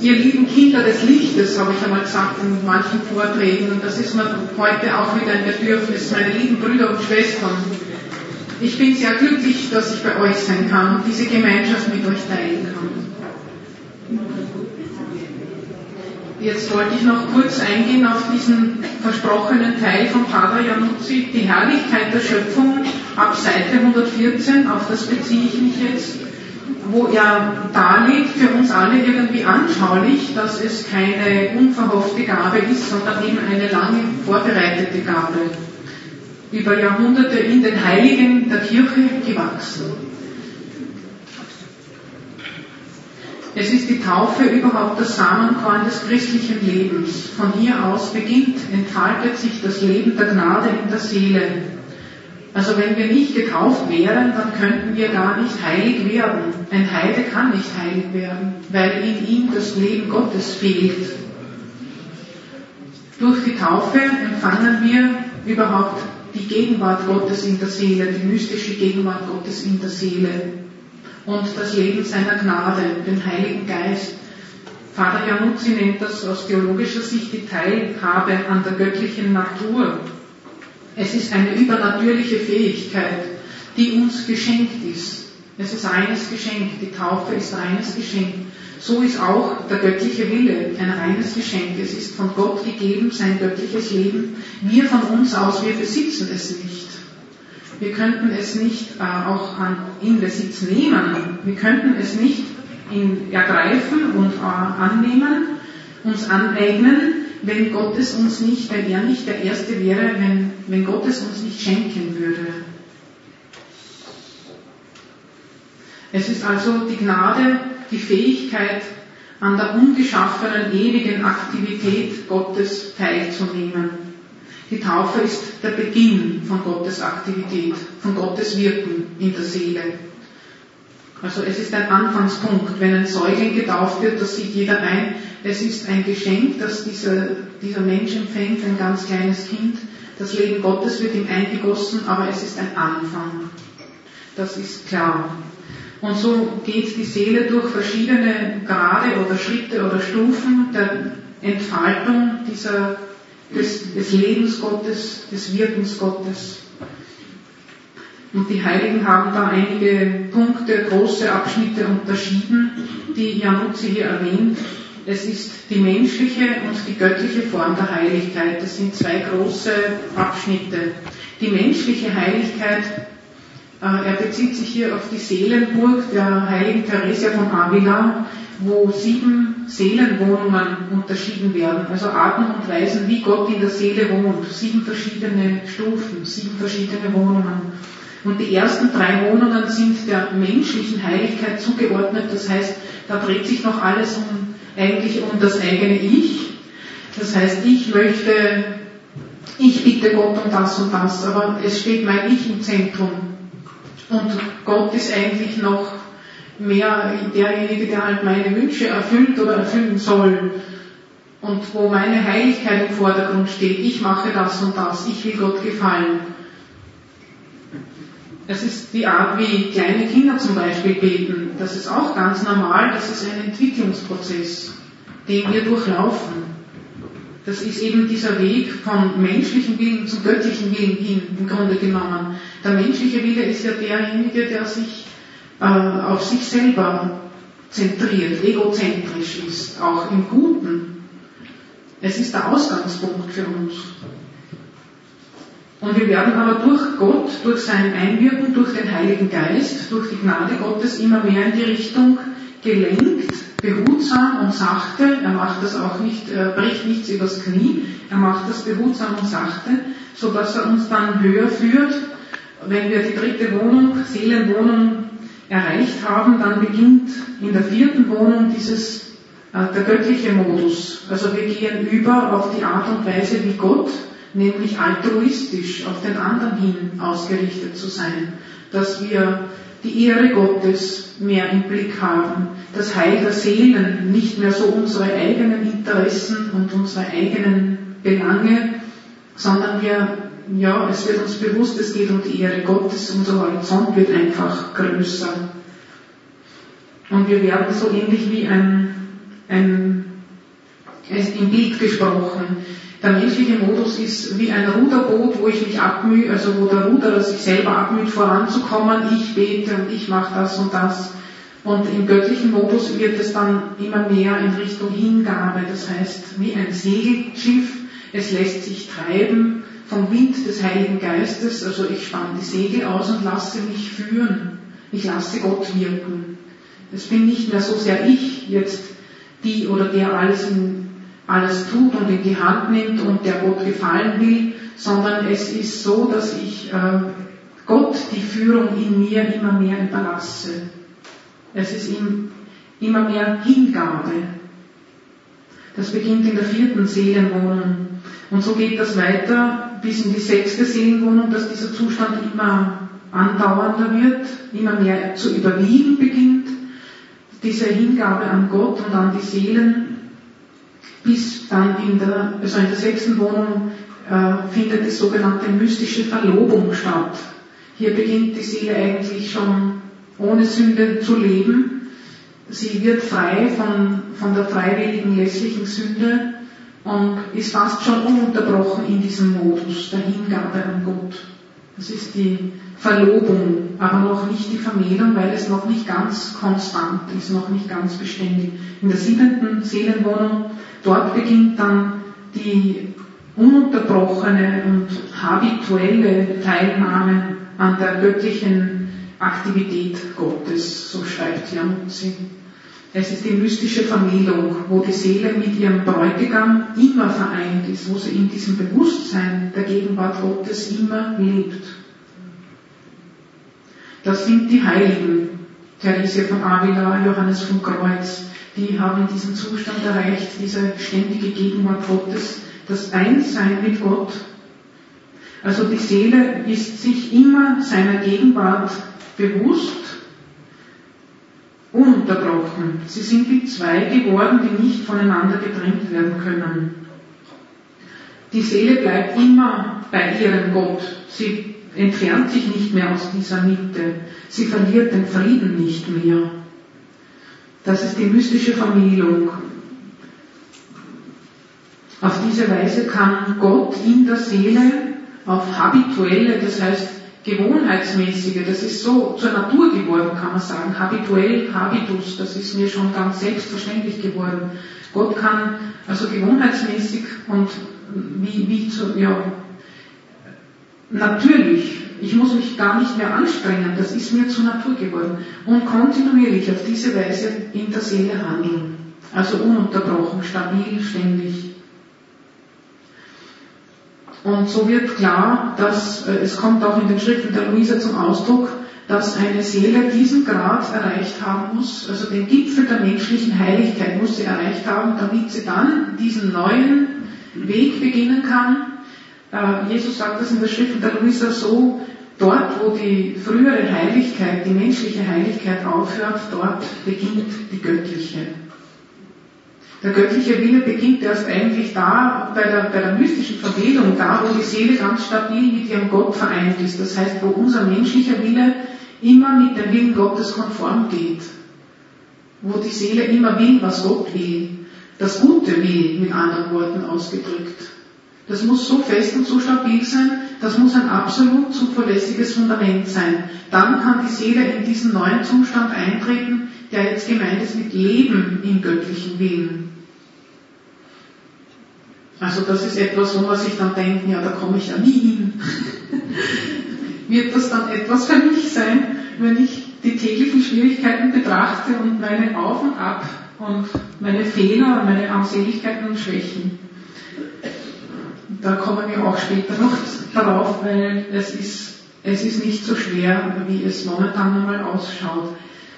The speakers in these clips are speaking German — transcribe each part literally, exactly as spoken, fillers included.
Ihr lieben Kinder des Lichtes, habe ich einmal gesagt in manchen Vorträgen, und das ist mir heute auch wieder ein Bedürfnis, meine lieben Brüder und Schwestern. Ich bin sehr glücklich, dass ich bei euch sein kann und diese Gemeinschaft mit euch teilen kann. Jetzt wollte ich noch kurz eingehen auf diesen versprochenen Teil von Pater Januzzi, die Herrlichkeit der Schöpfung ab Seite hundertvierzehn, auf das beziehe ich mich jetzt, wo er darlegt, für uns alle irgendwie anschaulich, dass es keine unverhoffte Gabe ist, sondern eben eine lange vorbereitete Gabe, über Jahrhunderte in den Heiligen der Kirche gewachsen. Es ist die Taufe überhaupt das Samenkorn des christlichen Lebens. Von hier aus beginnt, entfaltet sich das Leben der Gnade in der Seele. Also wenn wir nicht getauft wären, dann könnten wir gar nicht heilig werden. Ein Heide kann nicht heilig werden, weil in ihm das Leben Gottes fehlt. Durch die Taufe empfangen wir überhaupt die Gegenwart Gottes in der Seele, die mystische Gegenwart Gottes in der Seele und das Leben seiner Gnade, den Heiligen Geist. Vater Januzzi nennt das aus theologischer Sicht die Teilhabe an der göttlichen Natur. Es ist eine übernatürliche Fähigkeit, die uns geschenkt ist. Es ist reines Geschenk, die Taufe ist reines Geschenk. So ist auch der göttliche Wille ein reines Geschenk. Es ist von Gott gegeben, sein göttliches Leben. Wir von uns aus, wir besitzen es nicht. Wir könnten es nicht äh, auch an, in Besitz nehmen. Wir könnten es nicht in, ergreifen und äh, annehmen, uns aneignen, wenn Gott es uns nicht, wenn er nicht der Erste wäre, wenn, wenn Gott es uns nicht schenken würde. Es ist also die Gnade, die Fähigkeit, an der ungeschaffenen, ewigen Aktivität Gottes teilzunehmen. Die Taufe ist der Beginn von Gottes Aktivität, von Gottes Wirken in der Seele. Also es ist ein Anfangspunkt. Wenn ein Säugling getauft wird, das sieht jeder ein, es ist ein Geschenk, das dieser, dieser Mensch empfängt, ein ganz kleines Kind. Das Leben Gottes wird ihm eingegossen, aber es ist ein Anfang. Das ist klar. Und so geht die Seele durch verschiedene Grade oder Schritte oder Stufen der Entfaltung dieser, des, des Lebens Gottes, des Wirkens Gottes. Und die Heiligen haben da einige Punkte, große Abschnitte unterschieden, die Januzzi hier erwähnt. Es ist die menschliche und die göttliche Form der Heiligkeit. Das sind zwei große Abschnitte. Die menschliche Heiligkeit, äh, er bezieht sich hier auf die Seelenburg der heiligen Theresia von Avila, wo sieben Seelenwohnungen unterschieden werden, also Arten und Weisen, wie Gott in der Seele wohnt. Sieben verschiedene Stufen, sieben verschiedene Wohnungen. Und die ersten drei Wohnungen sind der menschlichen Heiligkeit zugeordnet, das heißt, da dreht sich noch alles um, eigentlich um das eigene Ich. Das heißt, ich möchte, ich bitte Gott um das und das, aber es steht mein Ich im Zentrum. Und Gott ist eigentlich noch mehr derjenige, der halt meine Wünsche erfüllt oder erfüllen soll. Und wo meine Heiligkeit im Vordergrund steht, ich mache das und das, ich will Gott gefallen. Es ist die Art, wie kleine Kinder zum Beispiel beten. Das ist auch ganz normal, das ist ein Entwicklungsprozess, den wir durchlaufen. Das ist eben dieser Weg vom menschlichen Willen zum göttlichen Willen hin, im Grunde genommen. Der menschliche Wille ist ja derjenige, der sich äh, auf sich selber zentriert, egozentrisch ist, auch im Guten. Es ist der Ausgangspunkt für uns. Und wir werden aber durch Gott, durch sein Einwirken, durch den Heiligen Geist, durch die Gnade Gottes immer mehr in die Richtung gelenkt, behutsam und sachte. Er macht das auch nicht, er bricht nichts übers Knie, er macht das behutsam und sachte, so dass er uns dann höher führt. Wenn wir die dritte Wohnung, Seelenwohnung, erreicht haben, dann beginnt in der vierten Wohnung dieses, äh, der göttliche Modus. Also wir gehen über auf die Art und Weise wie Gott, nämlich altruistisch auf den anderen hin ausgerichtet zu sein, dass wir die Ehre Gottes mehr im Blick haben, das Heil der Seelen, nicht mehr so unsere eigenen Interessen und unsere eigenen Belange, sondern wir, ja, es wird uns bewusst, es geht um die Ehre Gottes, unser Horizont wird einfach größer. Und wir werden so ähnlich wie ein ein, im Bild gesprochen. Der menschliche Modus ist wie ein Ruderboot, wo ich mich abmühe, also wo der Ruderer sich selber abmüht, voranzukommen. Ich bete und ich mache das und das. Und im göttlichen Modus wird es dann immer mehr in Richtung Hingabe. Das heißt, wie ein Segelschiff, es lässt sich treiben vom Wind des Heiligen Geistes. Also ich spanne die Segel aus und lasse mich führen. Ich lasse Gott wirken. Es bin nicht mehr so sehr ich jetzt die oder der alles in alles tut und in die Hand nimmt und der Gott gefallen will, sondern es ist so, dass ich äh, Gott die Führung in mir immer mehr überlasse. Es ist ihm immer mehr Hingabe. Das beginnt in der vierten Seelenwohnung. Und so geht das weiter bis in die sechste Seelenwohnung, dass dieser Zustand immer andauernder wird, immer mehr zu überwiegen beginnt, diese Hingabe an Gott und an die Seelen, bis dann in der, also in der sechsten Wohnung äh, findet die sogenannte mystische Verlobung statt. Hier beginnt die Seele eigentlich schon ohne Sünde zu leben. Sie wird frei von, von der freiwilligen lässlichen Sünde und ist fast schon ununterbrochen in diesem Modus der Hingabe an Gott. Das ist die Verlobung, aber noch nicht die Vermählung, weil es noch nicht ganz konstant ist, noch nicht ganz beständig. In der siebenten Seelenwohnung, dort beginnt dann die ununterbrochene und habituelle Teilnahme an der göttlichen Aktivität Gottes, so schreibt Januzzi. Es ist die mystische Vermählung, wo die Seele mit ihrem Bräutigam immer vereint ist, wo sie in diesem Bewusstsein der Gegenwart Gottes immer lebt. Das sind die Heiligen, Theresia von Avila, Johannes vom Kreuz, die haben diesen Zustand erreicht, diese ständige Gegenwart Gottes, das Einssein mit Gott. Also die Seele ist sich immer seiner Gegenwart bewusst, ununterbrochen. Sie sind wie zwei geworden, die nicht voneinander getrennt werden können. Die Seele bleibt immer bei ihrem Gott. Sie entfernt sich nicht mehr aus dieser Mitte. Sie verliert den Frieden nicht mehr. Das ist die mystische Vermählung. Auf diese Weise kann Gott in der Seele auf habituelle, das heißt gewohnheitsmäßige, das ist so zur Natur geworden, kann man sagen, habituell, habitus, das ist mir schon ganz selbstverständlich geworden. Gott kann also gewohnheitsmäßig und wie, wie zu, ja, natürlich, ich muss mich gar nicht mehr anstrengen, das ist mir zur Natur geworden, und kontinuierlich auf diese Weise in der Seele handeln, also ununterbrochen, stabil, ständig. Und so wird klar, dass äh, es kommt auch in den Schriften der Luisa zum Ausdruck, dass eine Seele diesen Grad erreicht haben muss, also den Gipfel der menschlichen Heiligkeit muss sie erreicht haben, damit sie dann diesen neuen Weg beginnen kann. Äh, Jesus sagt das in der Schrift der Luisa so, dort wo die frühere Heiligkeit, die menschliche Heiligkeit aufhört, dort beginnt die göttliche. Der göttliche Wille beginnt erst eigentlich da, bei der, bei der mystischen Vermählung, da wo die Seele ganz stabil mit ihrem Gott vereint ist. Das heißt, wo unser menschlicher Wille immer mit dem Willen Gottes konform geht. Wo die Seele immer will, was Gott will. Das Gute will, mit anderen Worten ausgedrückt. Das muss so fest und so stabil sein, das muss ein absolut zuverlässiges Fundament sein. Dann kann die Seele in diesen neuen Zustand eintreten, der jetzt gemeint ist mit Leben im göttlichen Willen. Also das ist etwas, wo man sich dann denkt, ja, da komme ich ja nie hin. Wird das dann etwas für mich sein, wenn ich die täglichen Schwierigkeiten betrachte und meine Auf und Ab und meine Fehler und meine Armseligkeiten und Schwächen? Da kommen wir auch später noch darauf, weil es ist, es ist nicht so schwer, wie es momentan einmal ausschaut.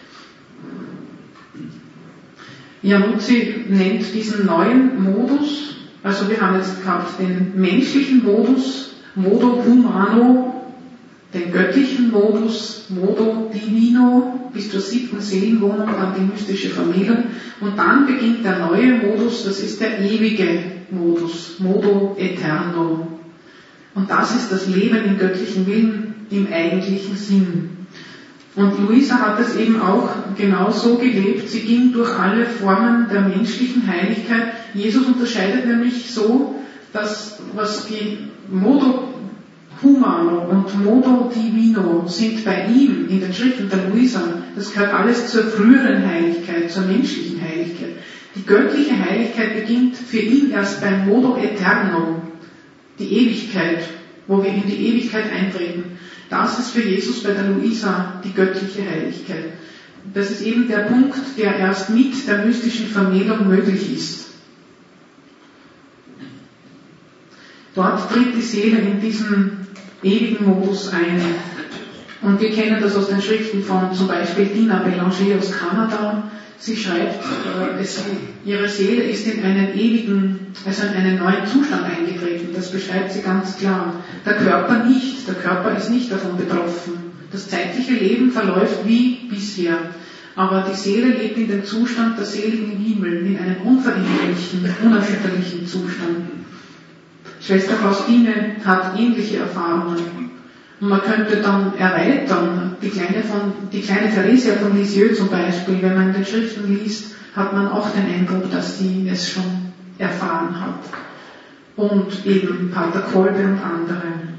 Januzzi nennt diesen neuen Modus, also wir haben jetzt gehabt den menschlichen Modus, Modo Humano, den göttlichen Modus, Modo Divino, bis zur siebten Seelenwohnung, dann die mystische Vermählung, und dann beginnt der neue Modus, das ist der ewige Modus, Modo Eterno. Und das ist das Leben im göttlichen Willen im eigentlichen Sinn. Und Luisa hat es eben auch genau so gelebt. Sie ging durch alle Formen der menschlichen Heiligkeit. Jesus unterscheidet nämlich so, dass was die Modo Humano und Modo Divino sind bei ihm in den Schriften der Luisa, das gehört alles zur früheren Heiligkeit, zur menschlichen Heiligkeit. Die göttliche Heiligkeit beginnt für ihn erst beim Modo Eterno, die Ewigkeit, wo wir in die Ewigkeit eintreten. Das ist für Jesus bei der Luisa die göttliche Heiligkeit. Das ist eben der Punkt, der erst mit der mystischen Vermählung möglich ist. Dort tritt die Seele in diesen ewigen Modus ein. Und wir kennen das aus den Schriften von zum Beispiel Dina Bélanger aus Kanada. Sie schreibt, äh, es, ihre Seele ist in einen ewigen, also in einen neuen Zustand eingetreten. Das beschreibt sie ganz klar. Der Körper nicht. Der Körper ist nicht davon betroffen. Das zeitliche Leben verläuft wie bisher. Aber die Seele lebt in dem Zustand der seligen im Himmel, in einem unveränderlichen, unerschütterlichen Zustand. Schwester Faustine hat ähnliche Erfahrungen. Und man könnte dann erweitern, die kleine, von, die kleine Theresia von Lisieux zum Beispiel, wenn man in den Schriften liest, hat man auch den Eindruck, dass sie es schon erfahren hat. Und eben Pater Kolbe und andere.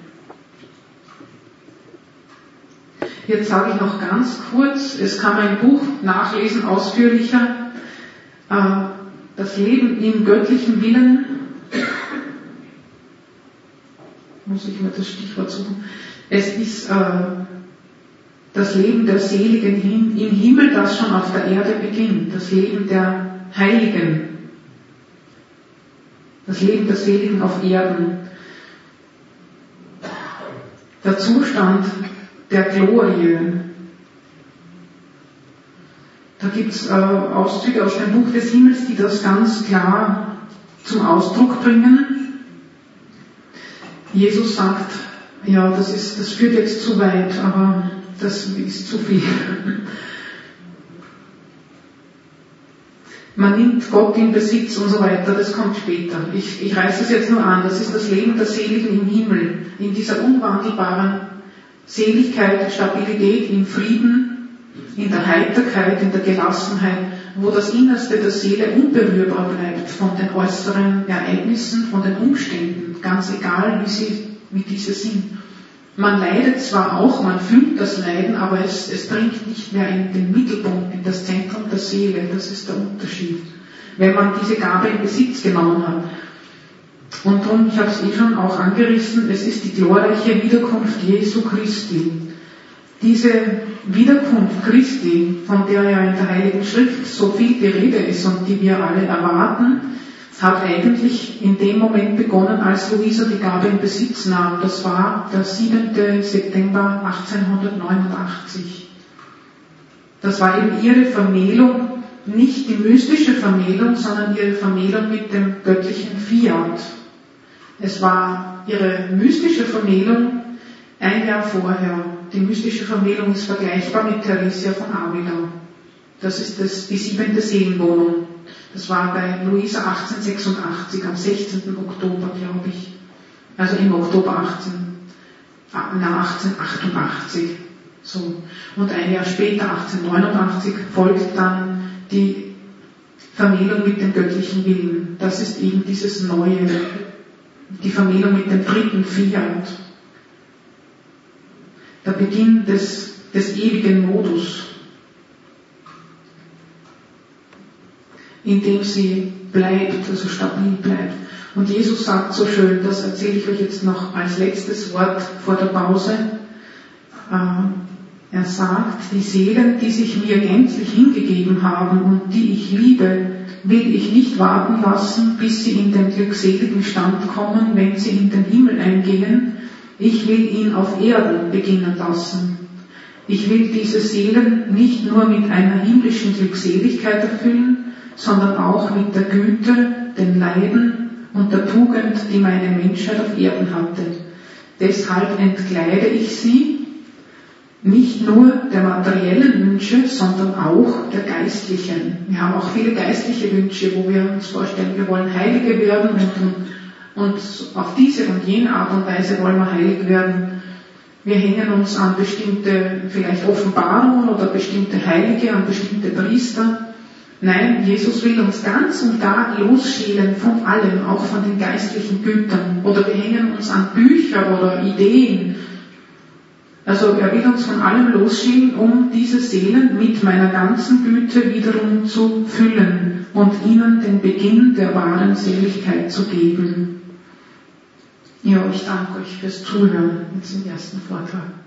Jetzt sage ich noch ganz kurz, es kann man im Buch nachlesen, ausführlicher, äh, das Leben im göttlichen Willen, muss ich mir das Stichwort suchen, es ist äh, das Leben der Seligen im Himmel, das schon auf der Erde beginnt, das Leben der Heiligen, das Leben der Seligen auf Erden, der Zustand der Glorie. Da gibt es äh, Auszüge aus dem Buch des Himmels, die das ganz klar zum Ausdruck bringen. Jesus sagt, ja, das, ist, das führt jetzt zu weit, aber das ist zu viel. Man nimmt Gott in Besitz und so weiter, das kommt später. Ich, ich reiße es jetzt nur an, das ist das Leben der Seligen im Himmel, in dieser unwandelbaren Seligkeit, Stabilität, im Frieden, in der Heiterkeit, in der Gelassenheit, wo das Innerste der Seele unberührbar bleibt von den äußeren Ereignissen, von den Umständen, ganz egal, wie sie, wie diese sind. Man leidet zwar auch, man fühlt das Leiden, aber es, es dringt nicht mehr in den Mittelpunkt, in das Zentrum der Seele. Das ist der Unterschied, wenn man diese Gabe in Besitz genommen hat. Und darum, ich habe es eh schon auch angerissen, es ist die glorreiche Wiederkunft Jesu Christi. Diese Wiederkunft Christi, von der ja in der Heiligen Schrift so viel die Rede ist und die wir alle erwarten, hat eigentlich in dem Moment begonnen, als Luisa die Gabe in Besitz nahm. Das war der siebente September achtzehnhundertneunundachtzig. Das war eben ihre Vermählung, nicht die mystische Vermählung, sondern ihre Vermählung mit dem göttlichen Fiat. Es war ihre mystische Vermählung ein Jahr vorher. Die mystische Vermählung ist vergleichbar mit Theresia von Avila. Das ist das, die siebente Seelenwohnung. Das war bei Luisa achtzehnhundertsechsundachtzig, am sechzehnten Oktober, glaube ich. Also im Oktober achtzehnhundertachtundachtzig. So. Und ein Jahr später, achtzehnhundertneunundachtzig, folgt dann die Vermählung mit dem göttlichen Willen. Das ist eben dieses Neue, die Vermählung mit dem dritten Fiat. Der Beginn des, des ewigen Modus, in dem sie bleibt, also stabil bleibt. Und Jesus sagt so schön, das erzähle ich euch jetzt noch als letztes Wort vor der Pause. Er sagt, die Seelen, die sich mir gänzlich hingegeben haben und die ich liebe, will ich nicht warten lassen, bis sie in den glückseligen Stand kommen, wenn sie in den Himmel eingehen. Ich will ihn auf Erden beginnen lassen. Ich will diese Seelen nicht nur mit einer himmlischen Glückseligkeit erfüllen, sondern auch mit der Güte, den Leiden und der Tugend, die meine Menschheit auf Erden hatte. Deshalb entkleide ich sie, nicht nur der materiellen Wünsche, sondern auch der geistlichen. Wir haben auch viele geistliche Wünsche, wo wir uns vorstellen, wir wollen Heilige werden und, und auf diese und jene Art und Weise wollen wir heilig werden. Wir hängen uns an bestimmte, vielleicht Offenbarungen oder bestimmte Heilige, an bestimmte Priester. Nein, Jesus will uns ganz und gar losschälen von allem, auch von den geistlichen Gütern. Oder wir hängen uns an Bücher oder Ideen. Also er will uns von allem losschälen, um diese Seelen mit meiner ganzen Güte wiederum zu füllen und ihnen den Beginn der wahren Seligkeit zu geben. Ja, ich danke euch fürs Zuhören jetzt im ersten Vortrag.